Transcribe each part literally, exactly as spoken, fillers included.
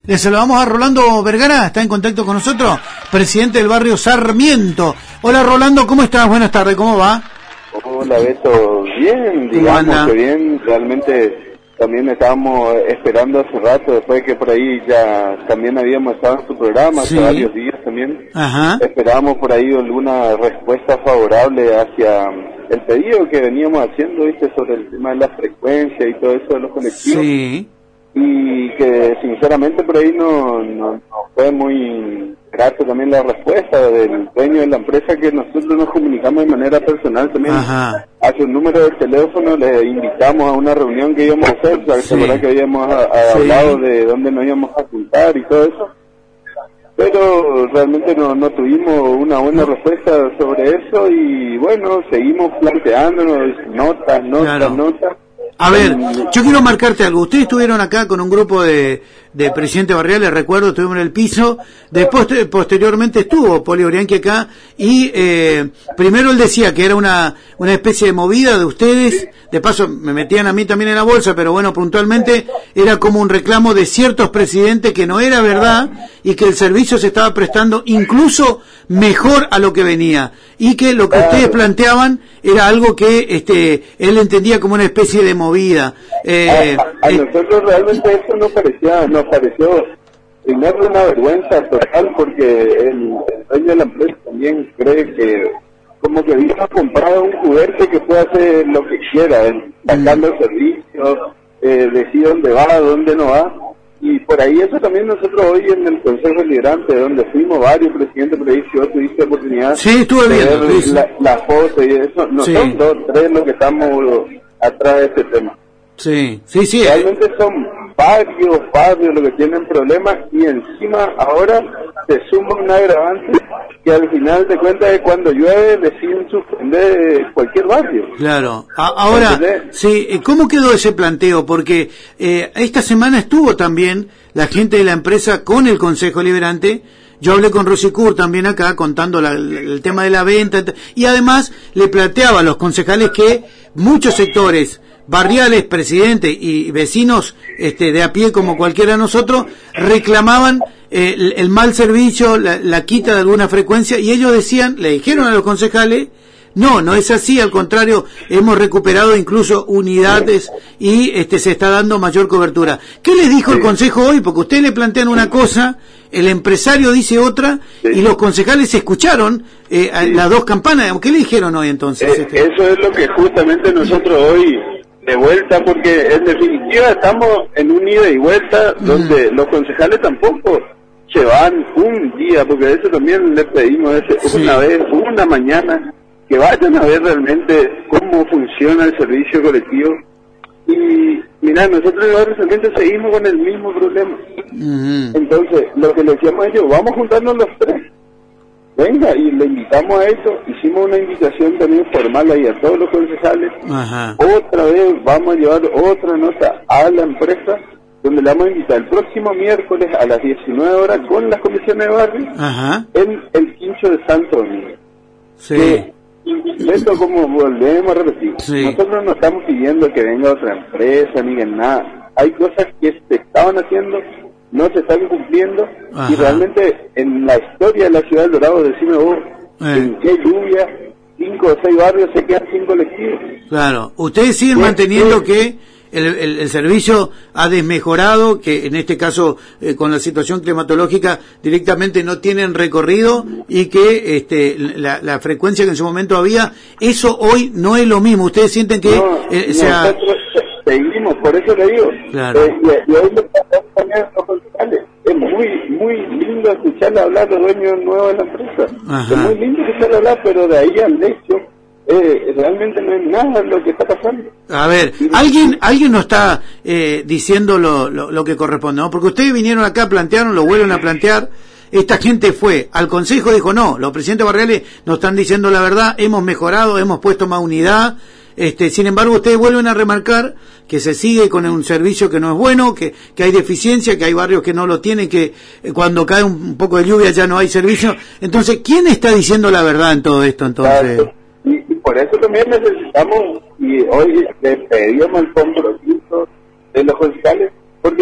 Le saludamos a Rolando Vergara, está en contacto con nosotros, presidente del barrio Sarmiento. Hola Rolando, ¿cómo estás? Buenas tardes, ¿cómo va? Hola Beto, bien, digamos que bien, realmente también estábamos esperando hace rato, después que por ahí ya también habíamos estado en tu programa, sí. hace varios días también. Ajá. Esperábamos por ahí alguna respuesta favorable hacia el pedido que veníamos haciendo, viste, sobre el tema de la frecuencia y todo eso de los colectivos. Sí. Y que sinceramente por ahí no, no, no fue muy grato también la respuesta del dueño de la empresa, que nosotros nos comunicamos de manera personal también. Ajá. A su número de teléfono le invitamos a una reunión que íbamos a hacer, ¿sabes? Sí. Que habíamos a, a sí. hablado de dónde nos íbamos a juntar y todo eso, pero realmente no, no tuvimos una buena respuesta sobre eso y bueno, seguimos planteándonos notas, notas, claro. notas. A ver, yo quiero marcarte algo. Ustedes estuvieron acá con un grupo de, de presidentes barriales, recuerdo, estuvimos en el piso. Después, posteriormente estuvo Poli Orianqui acá y eh, primero él decía que era una, una especie de movida de ustedes. De paso, me metían a mí también en la bolsa, pero bueno, puntualmente era como un reclamo de ciertos presidentes que no era verdad y que el servicio se estaba prestando incluso mejor a lo que venía. Y que lo que ustedes planteaban era algo que este él entendía como una especie de movida. Eh, a, a, a nosotros realmente eso nos parecía, nos pareció primero una vergüenza total, porque el, el dueño de la empresa también cree que como que vino a comprar un juguete que puede hacer lo que quiera, sacando el servicio, eh, decir dónde va, dónde no va. Y por ahí eso también nosotros hoy en el Consejo Deliberante, donde fuimos varios presidentes, por ahí si vos tuviste oportunidad sí, estuve de viendo, ver sí. la, la foto y eso, no sí. son dos, tres los que estamos atrás de este tema. Sí, sí, sí. Realmente son varios barrios los que tienen problemas y encima ahora se suma un agravante que al final de cuentas es cuando llueve deciden suspender cualquier barrio. Claro. A ahora, sí, ¿cómo quedó ese planteo? Porque eh, esta semana estuvo también la gente de la empresa con el Consejo Deliberante. Yo hablé con Rosy Kur también acá contando la, el tema de la venta y además le planteaba a los concejales que muchos sectores barriales, presidentes y vecinos este, de a pie como cualquiera de nosotros reclamaban eh, el, el mal servicio, la, la quita de alguna frecuencia y ellos decían, le dijeron a los concejales, no, no es así, al contrario, hemos recuperado incluso unidades y este se está dando mayor cobertura. ¿Qué les dijo el Consejo hoy? Porque ustedes le plantean una cosa, el empresario dice otra y los concejales escucharon eh, sí. las dos campanas. ¿Qué le dijeron hoy entonces? Eh, este? Eso es lo que justamente nosotros hoy de vuelta, porque en definitiva estamos en un ida y vuelta donde mm. los concejales tampoco se van un día, porque a eso también le pedimos ese, sí. una vez, una mañana, que vayan a ver realmente cómo funciona el servicio colectivo. Y mira, nosotros realmente seguimos con el mismo problema. Mm. Entonces, lo que le decíamos a ellos, vamos a juntarnos los tres. Venga, y le invitamos a eso, hicimos una invitación también formal ahí a todos los concejales. Ajá. Otra vez vamos a llevar otra nota a la empresa, donde le vamos a invitar el próximo miércoles a las diecinueve horas con las comisiones de barrio. Ajá. En el quincho de Santo Domingo. Sí. Que, y esto como volvemos a repetir, sí. nosotros no estamos pidiendo que venga otra empresa ni que nada. Hay cosas que se estaban haciendo, no se están cumpliendo. Ajá. Y realmente en la historia de la ciudad del Dorado, decime vos, eh. en qué lluvia cinco o seis barrios se quedan sin colectivos. Claro, ustedes siguen ¿Qué, manteniendo qué? que el, el, el servicio ha desmejorado, que en este caso eh, con la situación climatológica directamente no tienen recorrido y que este la, la frecuencia que en su momento había, eso hoy no es lo mismo. Ustedes sienten que no, eh, sea... nosotros seguimos, por eso le digo. Claro. Eh, y, y hoy le pasamos también a los concejales. Es muy, muy lindo escucharle hablar de dueños nuevos de la empresa. Ajá. Es muy lindo escucharle hablar, pero de ahí al hecho, eh, realmente no es nada lo que está pasando. A ver, alguien alguien no está eh, diciendo lo, lo, lo que corresponde, ¿no? Porque ustedes vinieron acá, plantearon, lo vuelven a plantear. Esta gente fue al consejo y dijo, no, los presidentes barriales nos están diciendo la verdad, hemos mejorado, hemos puesto más unidad. Este, sin embargo, ustedes vuelven a remarcar que se sigue con un servicio que no es bueno, que, que hay deficiencia, que hay barrios que no lo tienen, que eh, cuando cae un, un poco de lluvia ya no hay servicio. Entonces, ¿quién está diciendo la verdad en todo esto? Entonces, y, y por eso también necesitamos, y hoy le pedimos el compromiso de los concejales, porque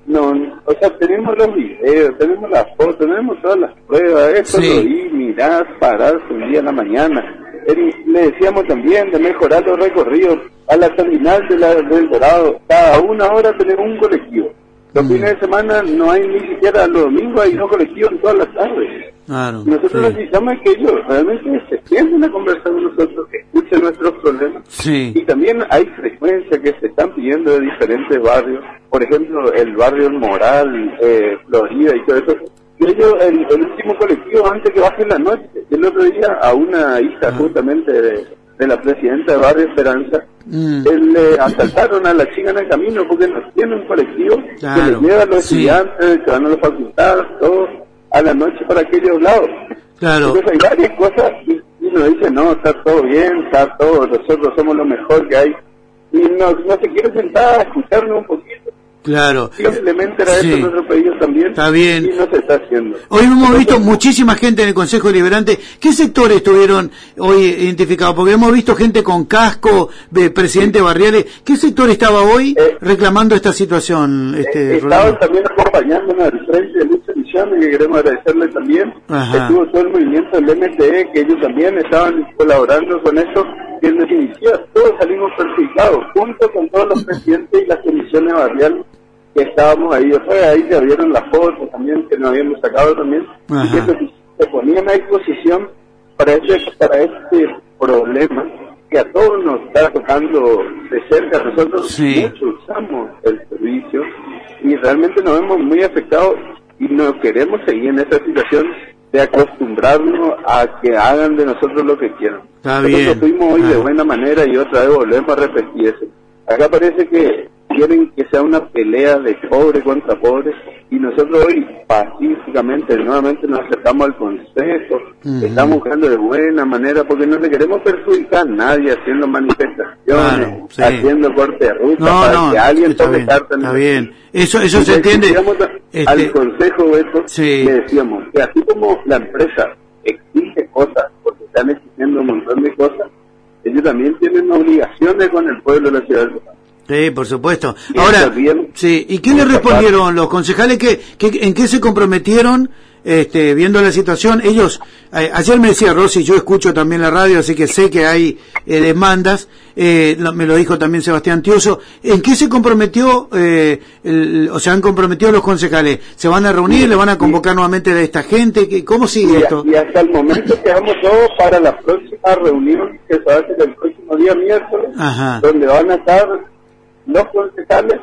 no, o sea, tenemos los videos, tenemos las fotos, tenemos todas las pruebas, esto sí. lo vi, mirás, parás un día en la mañana. El, le decíamos también de mejorar los recorridos a la terminal de la, del Dorado, cada una hora tenemos un colectivo. Los mm. fines de semana no hay ni siquiera, los domingos hay dos colectivos en todas las tardes. Claro, nosotros sí. necesitamos que ellos realmente se sienten a conversar con nosotros, que escuchen nuestros problemas. Sí. Y también hay frecuencias que se están pidiendo de diferentes barrios, por ejemplo, el barrio Moral, eh, Florida y todo eso. Y ellos, el, el último colectivo, antes que baje la noche, el otro día a una hija ah. justamente de, de la presidenta de Barrio Esperanza, mm. él, le asaltaron a la chica en el camino porque no tiene un colectivo claro. que les lleva a los sí. estudiantes, que van a las facultades, todos a la noche para aquellos lados. Claro. Entonces hay varias cosas y, y uno dice, no, está todo bien, está todo, nosotros somos lo mejor que hay. Y no, no se quiere sentar a escucharnos un poquito. Claro. Simplemente era sí. eso nuestro pedido también. Está bien. Y no se está haciendo. Hoy hemos visto muchísima gente en el Consejo Deliberante. ¿Qué sectores estuvieron hoy identificados? Porque hemos visto gente con casco, de presidente Barriales. ¿Qué sector estaba hoy eh, reclamando esta situación? Este, eh, estaban también acompañándonos al Frente de Lucha Misiones, que queremos agradecerle también. Ajá. Estuvo todo el movimiento del M T E, que ellos también estaban colaborando con eso. Y en definitiva, todos salimos perjudicados, junto con todos los presidentes y las comisiones barriales que estábamos ahí. O sea, ahí ya vieron las fotos también que nos habíamos sacado también. Ajá. Y que se, se ponían a disposición para este, para este problema que a todos nos está tocando de cerca. Nosotros sí. mucho usamos el servicio y realmente nos vemos muy afectados y no queremos seguir en esa situación de acostumbrarnos a que hagan de nosotros lo que quieran. Está nosotros bien. fuimos hoy ah. de buena manera y otra vez volvemos a repetir eso. Acá parece que quieren que sea una pelea de pobre contra pobre y nosotros hoy pacíficamente nuevamente nos acercamos al consejo, uh-huh. estamos buscando de buena manera porque no le queremos perjudicar a nadie haciendo manifestaciones, claro, sí. haciendo corte de ruta no, para no, que alguien tome carta. Está bien, eso eso se entiende. Este... Al consejo eso sí. le decíamos que así como la empresa exige cosas porque están exigiendo un montón de cosas, ellos también tienen obligaciones con el pueblo de la ciudad de San. Sí, por supuesto. Ahora, sí, ¿y qué le respondieron los concejales? ¿Qué, qué, ¿En qué se comprometieron este, viendo la situación? Ellos, eh, ayer me decía Rosy, yo escucho también la radio, así que sé que hay eh, demandas, eh, lo, me lo dijo también Sebastián Tiuso. ¿En qué se comprometió, eh, el, o sea, han comprometido los concejales? ¿Se van a reunir, sí, le van a convocar sí. nuevamente a esta gente? ¿Cómo sigue y, esto? Y hasta el momento quedamos todos para la próxima reunión que se va a hacer el próximo día miércoles, Ajá. donde van a estar los concejales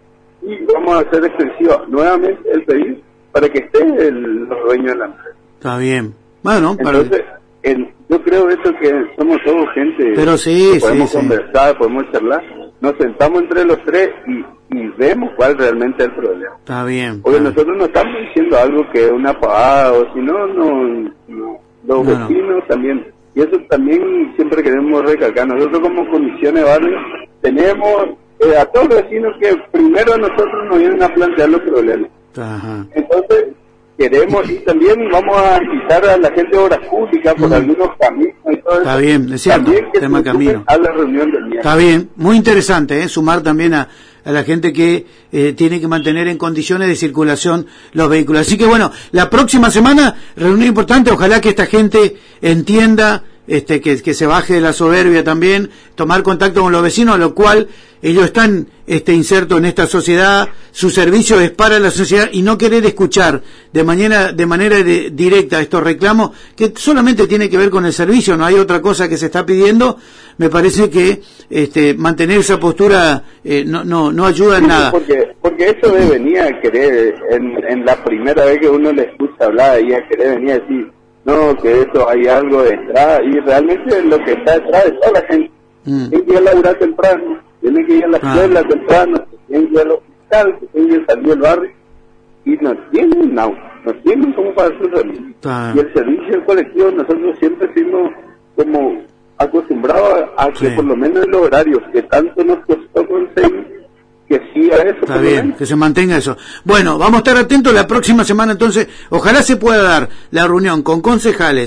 y vamos a hacer extensivo nuevamente el pedido para que esté el, los dueños de la empresa. Está bien. Bueno, entonces para... en, yo creo eso que somos todos gente pero sí, que podemos sí, conversar, sí. podemos charlar, nos sentamos entre los tres y, y vemos cuál realmente es el problema. Está bien. Porque claro. nosotros no estamos diciendo algo que es una pavada o si no, no, no los no, vecinos no. también. Y eso también siempre queremos recalcar. Nosotros como comisión de barrio tenemos Eh, a todos los vecinos que primero a nosotros nos vienen a plantear los problemas. Ajá. Entonces, queremos y también vamos a invitar a la gente de obras públicas por mm. algunos caminos y todo eso. Está bien, es cierto, también que tema camino. A la reunión del día. Está bien, muy interesante, ¿eh? Sumar también a, a la gente que eh, tiene que mantener en condiciones de circulación los vehículos. Así que bueno, la próxima semana, reunión importante, ojalá que esta gente entienda este que, que se baje de la soberbia también, tomar contacto con los vecinos, a lo cual ellos están este insertos en esta sociedad, su servicio es para la sociedad y no querer escuchar de manera de manera de, directa estos reclamos que solamente tiene que ver con el servicio, no hay otra cosa que se está pidiendo. Me parece que este mantener esa postura eh, no no no ayuda en nada. Porque porque eso de venir a querer en, en la primera vez que uno le escucha hablar y a querer venir a decir no, que eso hay algo detrás, y realmente lo que está detrás es toda la gente. Mm. Tiene que ir a laburar temprano, tiene que ir a la escuela ah. temprano, tiene que ir al hospital, tiene que salir del barrio, y no tienen no, no tienen como para su servicio. Ah. Y el servicio colectivo, nosotros siempre fuimos como acostumbrados a, a que sí. por lo menos en los horarios que tanto nos costó conseguir, que sí a eso. Está bien, que se mantenga eso. Bueno, vamos a estar atentos la próxima semana entonces, ojalá se pueda dar la reunión con concejales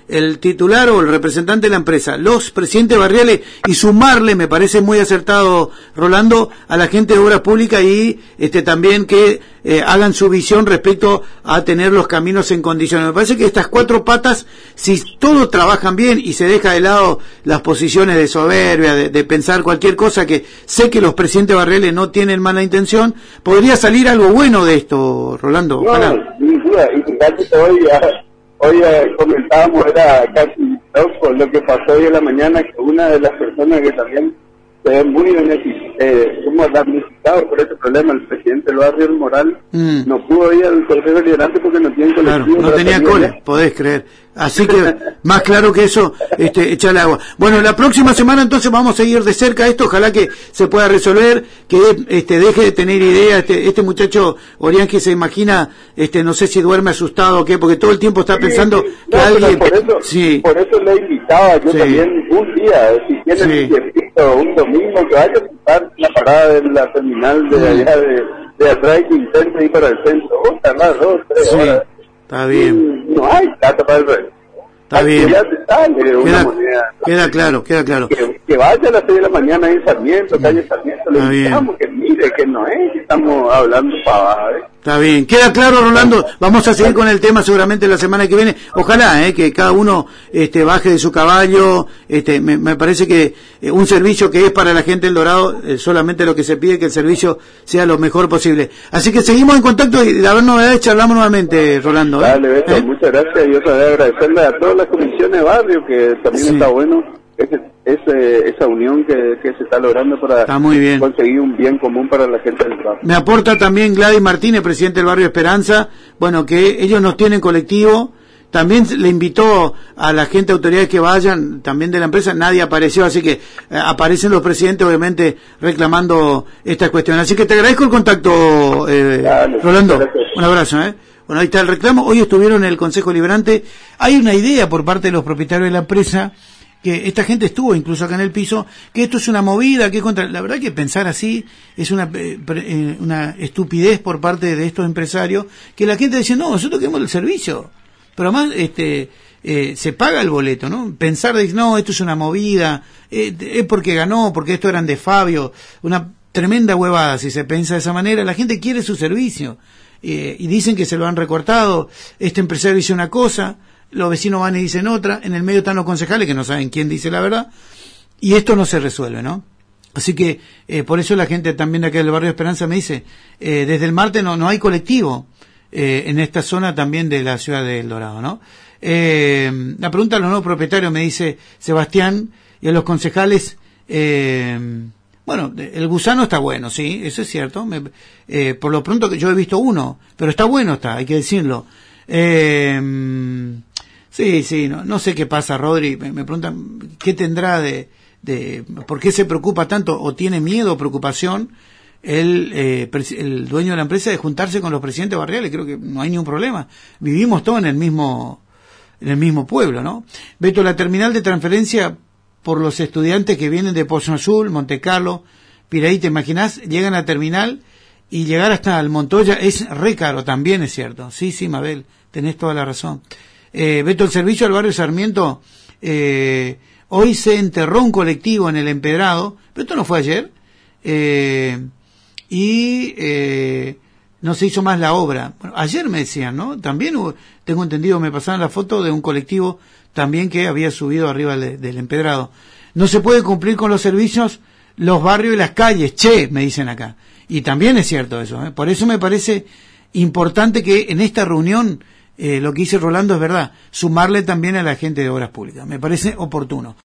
el titular o el representante de la empresa, los presidentes barriales, y sumarle, me parece muy acertado, Rolando, a la gente de Obras Públicas y este también que eh, hagan su visión respecto a tener los caminos en condiciones. Me parece que estas cuatro patas, si todos trabajan bien y se deja de lado las posiciones de soberbia, de, de pensar cualquier cosa, que sé que los presidentes barriales no tienen mala intención, podría salir algo bueno de esto, Rolando. No, sin duda, y fíjate que hoy, hoy eh, comentábamos, era casi loco lo que pasó hoy en la mañana, que una de las personas que también se ve muy beneficiada, eh, como damnificado por este problema, el presidente del barrio El Moral, mm. no pudo ir al Consejo Deliberante porque no tiene colectivo. Claro, no tenía cola, podés creer. Así que, más claro que eso, este, echarle agua. Bueno, la próxima semana entonces vamos a seguir de cerca esto, ojalá que se pueda resolver, que este, deje de tener idea, este, este muchacho Orián que se imagina, este, no sé si duerme asustado o qué, porque todo el tiempo está pensando sí, sí. que no, alguien... Por eso, sí. por eso le invitaba yo sí. también un día, si tiene sí. un tiempito, un domingo, que vaya a estar la parada de la terminal de mm. allá de, de atrás que intente ir para el centro, ojalá, dos, tres sí. horas. Está bien. No hay plata para el resto. Está bien. Sale una queda, moneda, queda claro, queda claro. Que, que vaya a las seis de la mañana en Sarmiento, mm. calle Sarmiento, le invitamos que mire, que no es, que estamos hablando pavada, ¿eh? Está bien, queda claro, Rolando. Vamos a seguir con el tema seguramente la semana que viene. Ojalá eh, que cada uno este, baje de su caballo. Este, me, me parece que eh, un servicio que es para la gente del Dorado, eh, solamente lo que se pide es que el servicio sea lo mejor posible. Así que seguimos en contacto y de haber novedades charlamos nuevamente, Rolando. ¿eh? Dale, Beto, ¿Eh? muchas gracias. Yo te voy a agradecerle a todas las comisiones de barrio, que también sí. está bueno. Ese, ese, esa unión que, que se está logrando para está muy bien. conseguir un bien común para la gente del barrio. Me aporta también Gladys Martínez, presidente del barrio Esperanza, bueno, que ellos nos tienen colectivo, también le invitó a la gente, autoridades que vayan, también de la empresa, nadie apareció, así que eh, aparecen los presidentes obviamente reclamando esta cuestión. Así que te agradezco el contacto, eh, Dale, Rolando, un abrazo, ¿eh? Bueno, ahí está el reclamo, hoy estuvieron en el Consejo Deliberante, hay una idea por parte de los propietarios de la empresa, que esta gente estuvo incluso acá en el piso, que esto es una movida, que contra, la verdad que pensar así es una eh, pre, una estupidez por parte de estos empresarios, que la gente dice, no, nosotros queremos el servicio, pero además este eh, se paga el boleto, ¿no? Pensar de, no, esto es una movida, eh, es porque ganó, porque esto eran de Fabio, una tremenda huevada, si se piensa de esa manera, la gente quiere su servicio, eh, y dicen que se lo han recortado, este empresario dice una cosa, los vecinos van y dicen otra, en el medio están los concejales que no saben quién dice la verdad, y esto no se resuelve, ¿no? Así que, eh, por eso la gente también de acá del barrio Esperanza me dice, eh, desde el martes no, no hay colectivo, eh, en esta zona también de la ciudad de El Dorado, ¿no? Eh, la pregunta a los nuevos propietarios me dice Sebastián, y a los concejales, eh, bueno, el gusano está bueno, sí, eso es cierto, me, eh, por lo pronto que yo he visto uno, pero está bueno, está, hay que decirlo. Eh, Sí, sí, no, no sé qué pasa, Rodri, me, me preguntan qué tendrá de, de, por qué se preocupa tanto o tiene miedo o preocupación el, eh, el dueño de la empresa de juntarse con los presidentes barriales. Creo que no hay ningún problema, vivimos todos en el mismo, en el mismo pueblo, ¿no? Beto, la terminal de transferencia por los estudiantes que vienen de Pozo Azul, Monte Carlo, Piraí, ¿te imaginás? Llegan a la terminal y llegar hasta el Montoya es re caro, también es cierto. Sí, sí, Mabel, tenés toda la razón. Eh, Beto, el servicio al barrio Sarmiento, eh, hoy se enterró un colectivo en el Empedrado, pero esto no fue ayer, eh, y eh, no se hizo más la obra. Bueno, ayer me decían, ¿no? También hubo, tengo entendido, me pasaron la foto de un colectivo también que había subido arriba de, del Empedrado. No se puede cumplir con los servicios, los barrios y las calles, che, me dicen acá. Y también es cierto eso, ¿eh? Por eso me parece importante que en esta reunión, Eh, lo que dice Rolando es verdad, sumarle también a la gente de Obras Públicas, me parece oportuno.